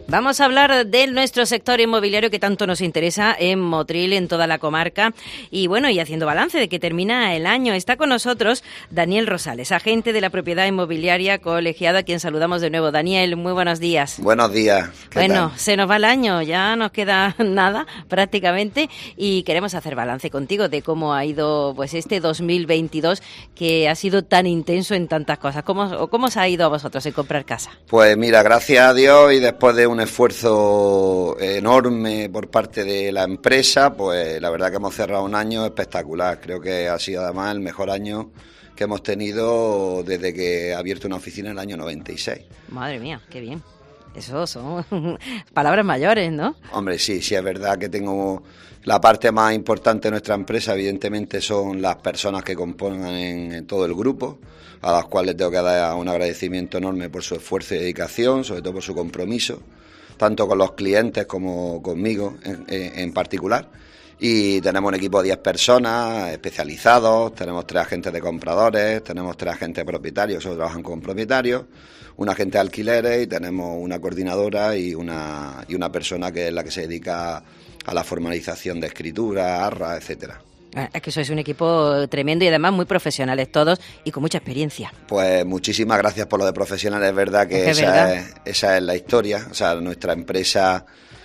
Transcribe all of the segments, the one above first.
Vamos a hablar de nuestro sector inmobiliario que tanto nos interesa en Motril, en toda la comarca. Y bueno, y haciendo balance de que termina el año, está con nosotros Daniel Rosales, agente de la propiedad inmobiliaria colegiado, a quien saludamos de nuevo. Daniel, muy buenos días. Buenos días. Bueno, se nos va el año, ya nos queda nada prácticamente y queremos hacer balance contigo de cómo ha ido pues este 2022 que ha sido tan intenso en tantas cosas. ¿Cómo os ha ido a vosotros en comprar casa? Pues mira, gracias a Dios y después de un esfuerzo enorme por parte de la empresa, pues la verdad que hemos cerrado un año espectacular. Creo que ha sido además el mejor año que hemos tenido desde que he abierto una oficina en el año 96. Madre mía, qué bien. Eso son palabras mayores, ¿no? Hombre, sí, es verdad que tengo la parte más importante de nuestra empresa, evidentemente son las personas que componen en todo el grupo, a las cuales tengo que dar un agradecimiento enorme por su esfuerzo y dedicación, sobre todo por su compromiso, tanto con los clientes como conmigo en particular. Y tenemos un equipo de 10 personas especializados, tenemos 3 agentes de compradores, tenemos 3 agentes propietarios, solo trabajan con propietarios, un agente de alquileres y tenemos una coordinadora y una persona que es la que se dedica a la formalización de escritura, arras, etcétera. Es que sois un equipo tremendo y además muy profesionales todos y con mucha experiencia. Pues muchísimas gracias por lo de profesionales, es verdad que esa es la historia, o sea, nuestra empresa...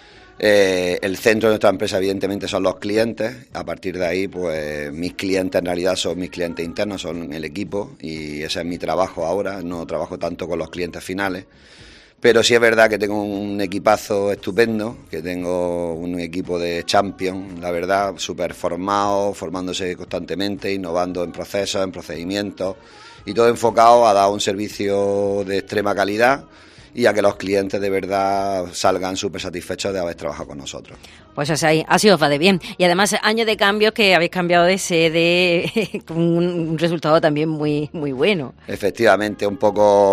el centro de nuestra empresa evidentemente son los clientes. A partir de ahí pues mis clientes en realidad son mis clientes internos, son el equipo y ese es mi trabajo ahora. No trabajo tanto con los clientes finales, pero sí es verdad que tengo un equipazo estupendo, que tengo un equipo de champions, la verdad, súper formado, formándose constantemente, innovando en procesos, en procedimientos y todo enfocado a dar un servicio de extrema calidad y a que los clientes de verdad salgan súper satisfechos de haber trabajado con nosotros. Pues así os va de bien. Y además, año de cambios que habéis cambiado de sede con un resultado también muy muy bueno. Efectivamente, un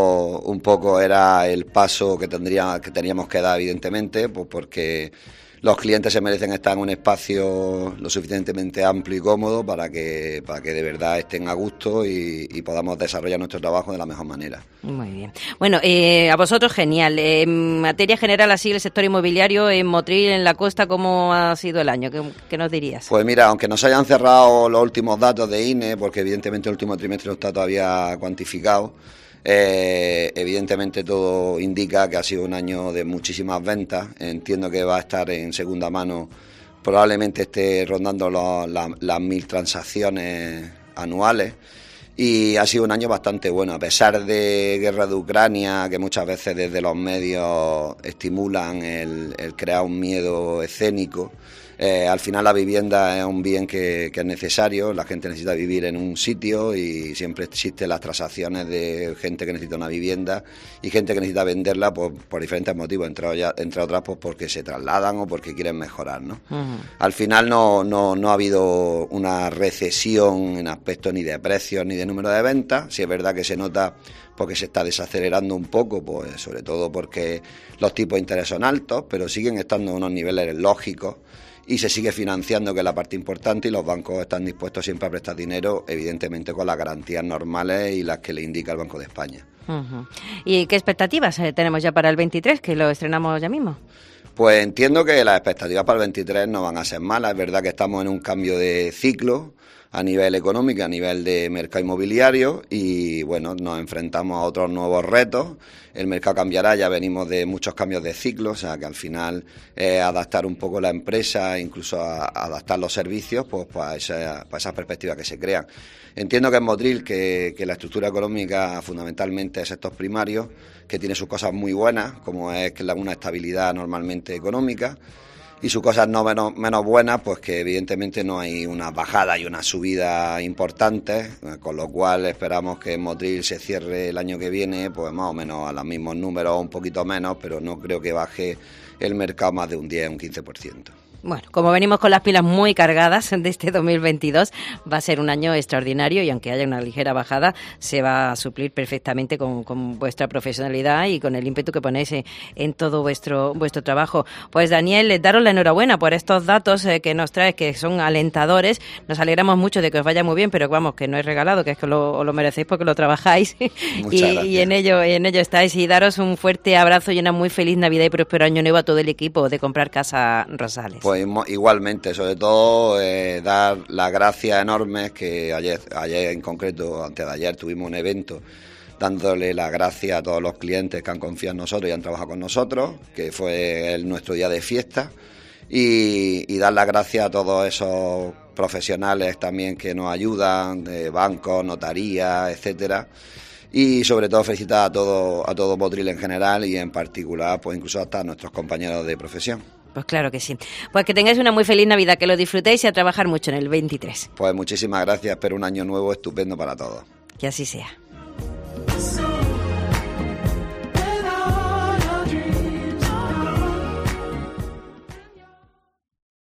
poco era el paso que teníamos que dar, evidentemente, pues porque los clientes se merecen estar en un espacio lo suficientemente amplio y cómodo para que de verdad estén a gusto y podamos desarrollar nuestro trabajo de la mejor manera. Muy bien. Bueno, a vosotros genial. En materia general, así el sector inmobiliario en Motril, en la costa, ¿cómo ha sido el año? ¿Qué nos dirías? Pues mira, aunque nos hayan cerrado los últimos datos de INE, porque evidentemente el último trimestre no está todavía cuantificado, evidentemente todo indica que ha sido un año de muchísimas ventas. Entiendo que va a estar en segunda mano, probablemente esté rondando las 1000 transacciones anuales y ha sido un año bastante bueno, a pesar de guerra de Ucrania, que muchas veces desde los medios estimulan el crear un miedo escénico. Al final la vivienda es un bien que es necesario, la gente necesita vivir en un sitio y siempre existen las transacciones de gente que necesita una vivienda y gente que necesita venderla por diferentes motivos, entre otras pues porque se trasladan o porque quieren mejorar, ¿no? Uh-huh. Al final no ha habido una recesión en aspectos ni de precios ni de número de ventas. Sí es verdad que se nota porque se está desacelerando un poco, pues sobre todo porque los tipos de interés son altos, pero siguen estando en unos niveles lógicos y se sigue financiando, que es la parte importante, y los bancos están dispuestos siempre a prestar dinero, evidentemente con las garantías normales y las que le indica el Banco de España. Uh-huh. ¿Y qué expectativas tenemos ya para el 23, que lo estrenamos ya mismo? Pues entiendo que las expectativas para el 23 no van a ser malas. Es verdad que estamos en un cambio de ciclo a nivel económico, a nivel de mercado inmobiliario y bueno, nos enfrentamos a otros nuevos retos. El mercado cambiará, ya venimos de muchos cambios de ciclo, o sea que al final adaptar un poco la empresa, incluso adaptar los servicios pues para esas perspectivas que se crean. Entiendo que en Motril que la estructura económica fundamentalmente es sector primario, que tiene sus cosas muy buenas, como es una estabilidad normalmente económica, y sus cosas no menos buenas, pues que evidentemente no hay una bajada y una subida importante, con lo cual esperamos que en Motril se cierre el año que viene pues más o menos a los mismos números, un poquito menos, pero no creo que baje el mercado más de un 10 o un 15%. Bueno, como venimos con las pilas muy cargadas de este 2022, va a ser un año extraordinario y aunque haya una ligera bajada, se va a suplir perfectamente con vuestra profesionalidad y con el ímpetu que ponéis en todo vuestro trabajo. Pues Daniel, daros la enhorabuena por estos datos que nos traes, que son alentadores. Nos alegramos mucho de que os vaya muy bien, pero vamos, que no es regalado, que es que os lo merecéis porque lo trabajáis y en ello estáis. Y daros un fuerte abrazo y una muy feliz Navidad y próspero año nuevo a todo el equipo de Comprar Casa Rosales. Pues igualmente, sobre todo dar las gracias enormes, que ayer en concreto, antes de ayer, tuvimos un evento dándole las gracias a todos los clientes que han confiado en nosotros y han trabajado con nosotros, que fue nuestro día de fiesta, y dar las gracias a todos esos profesionales también que nos ayudan, de bancos, notarías, etcétera. Y sobre todo felicitar a todo Motril en general y en particular, pues incluso hasta a nuestros compañeros de profesión. Pues claro que sí. Pues que tengáis una muy feliz Navidad, que lo disfrutéis y a trabajar mucho en el 23. Pues muchísimas gracias, espero un año nuevo estupendo para todos. Que así sea.